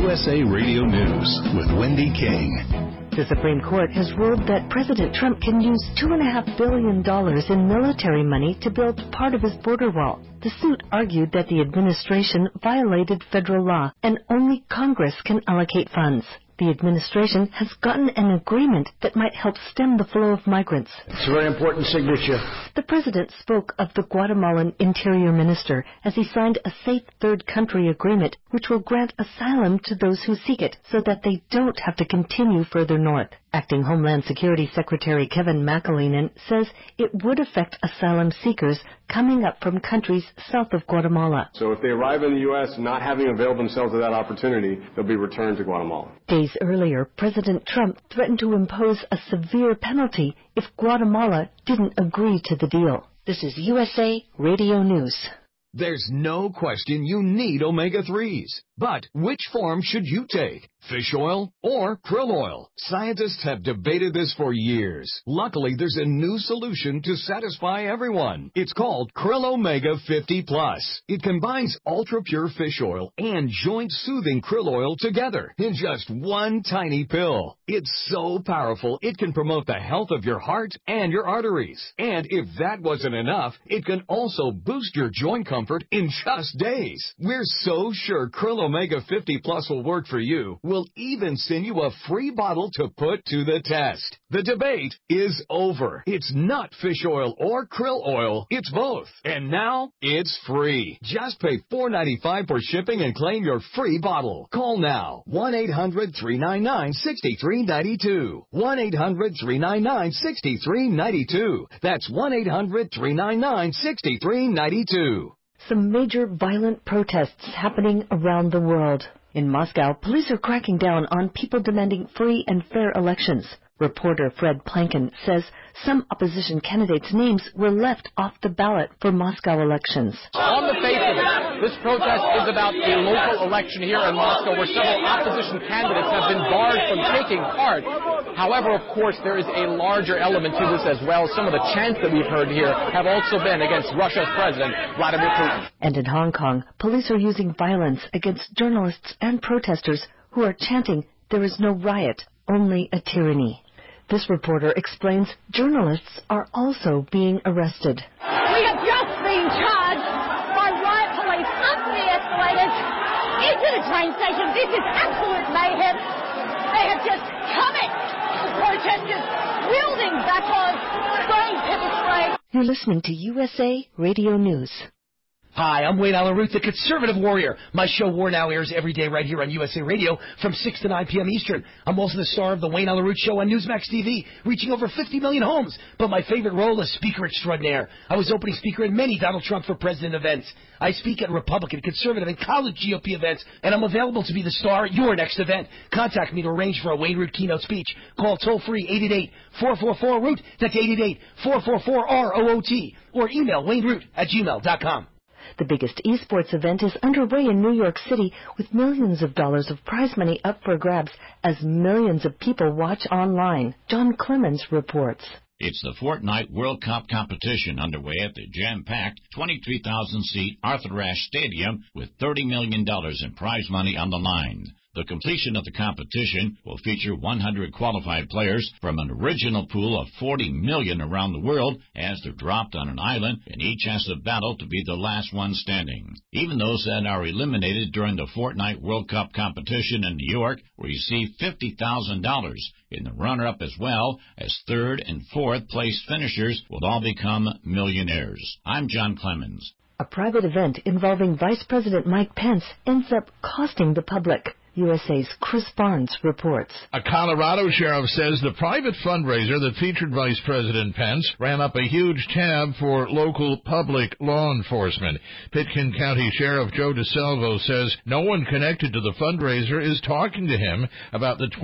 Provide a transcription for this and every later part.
USA Radio News with Wendy King. The Supreme Court has ruled that President Trump can use $2.5 billion in military money to build part of his border wall. The suit argued that the administration violated federal law and only Congress can allocate funds. The administration has gotten an agreement that might help stem the flow of migrants. It's a very important signature. The president spoke of the Guatemalan interior minister as he signed a safe third country agreement which will grant asylum to those who seek it so that they don't have to continue further north. Acting Homeland Security Secretary Kevin McAleenan says it would affect asylum seekers coming up from countries south of Guatemala. So if they arrive in the U.S. not having availed themselves of that opportunity, they'll be returned to Guatemala. Days earlier, President Trump threatened to impose a severe penalty if Guatemala didn't agree to the deal. This is USA Radio News. There's no question you need omega-3s. But which form should you take? Fish oil or krill oil? Scientists have debated this for years. Luckily, there's a new solution to satisfy everyone. It's called Krill Omega 50 Plus. It combines ultra-pure fish oil and joint-soothing krill oil together in just one tiny pill. It's so powerful, it can promote the health of your heart and your arteries. And if that wasn't enough, it can also boost your joint comfort in just days. We're so sure Krill Omega 50 Plus will work for you. We'll even send you a free bottle to put to the test. The debate is over. It's not fish oil or krill oil. It's both. And now it's free. Just pay $4.95 for shipping and claim your free bottle. Call now. 1-800-399-6392. 1-800-399-6392. That's 1-800-399-6392. Some major violent protests happening around the world. In Moscow, police are cracking down on people demanding free and fair elections. Reporter Fred Plankin says some opposition candidates' names were left off the ballot for Moscow elections. On the face of it, this protest is about a local election here in Moscow where several opposition candidates have been barred from taking part. However, of course, there is a larger element to this as well. Some of the chants that we've heard here have also been against Russia's president, Vladimir Putin. And in Hong Kong, police are using violence against journalists and protesters who are chanting, "There is no riot, only a tyranny." This reporter explains journalists are also being arrested. We have just been charged by riot police up the escalators into the train station. This is absolute mayhem. They have just come at the protesters wielding batons, spraying pepper spray. You're listening to USA Radio News. Hi, I'm Wayne Allen Root, the conservative warrior. My show War Now airs every day right here on USA Radio from 6 to 9 p.m. Eastern. I'm also the star of the Wayne Allen Root Show on Newsmax TV, reaching over 50 million homes. But my favorite role is speaker extraordinaire. I was opening speaker at many Donald Trump for President events. I speak at Republican, conservative, and college GOP events, and I'm available to be the star at your next event. Contact me to arrange for a Wayne Root keynote speech. Call toll-free 888-444-ROOT. That's 888-444-ROOT. Or email wayneroot@gmail.com. The biggest esports event is underway in New York City with millions of dollars of prize money up for grabs as millions of people watch online. John Clemens reports. It's the Fortnite World Cup competition underway at the jam-packed 23,000-seat Arthur Ashe Stadium with $30 million in prize money on the line. The completion of the competition will feature 100 qualified players from an original pool of 40 million around the world as they're dropped on an island, and each has to battle to be the last one standing. Even those that are eliminated during the Fortnite World Cup competition in New York will receive $50,000 in the runner-up, as well as third and fourth place finishers will all become millionaires. I'm John Clemens. A private event involving Vice President Mike Pence ends up costing the public. USA's Chris Barnes reports. A Colorado sheriff says the private fundraiser that featured Vice President Pence ran up a huge tab for local public law enforcement. Pitkin County Sheriff Joe DeSalvo says no one connected to the fundraiser is talking to him about the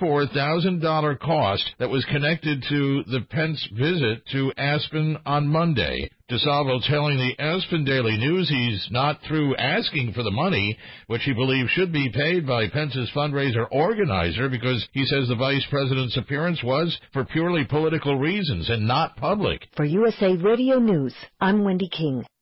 $24,000 cost that was connected to the Pence visit to Aspen on Monday. DeSalvo telling the Aspen Daily News he's not through asking for the money, which he believes should be paid by Pence's fundraiser organizer, because he says the vice president's appearance was for purely political reasons and not public. For USA Radio News, I'm Wendy King.